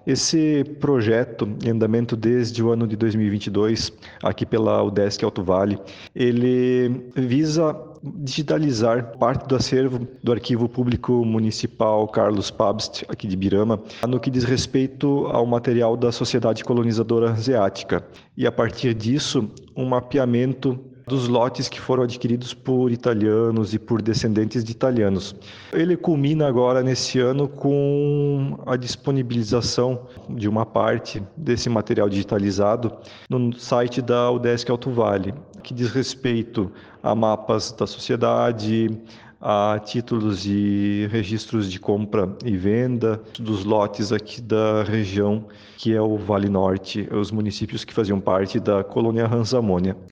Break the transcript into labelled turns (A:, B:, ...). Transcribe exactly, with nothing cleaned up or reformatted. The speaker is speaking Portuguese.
A: Esse projeto, em andamento desde o ano de dois mil e vinte e dois, aqui pela UDESC Alto Vale, ele visa digitalizar parte do acervo do Arquivo Público Municipal Carlos Pabst, aqui de Birama, no que diz respeito ao material da sociedade colonizadora asiática. E, a partir disso, um mapeamento dos lotes que foram adquiridos por italianos e por descendentes de italianos. Ele culmina agora nesse ano com a disponibilização de uma parte desse material digitalizado no site da UDESC Alto Vale, que diz respeito a mapas da sociedade, a títulos e registros de compra e venda dos lotes aqui da região, que é o Vale Norte, os municípios que faziam parte da colônia Ransamônia.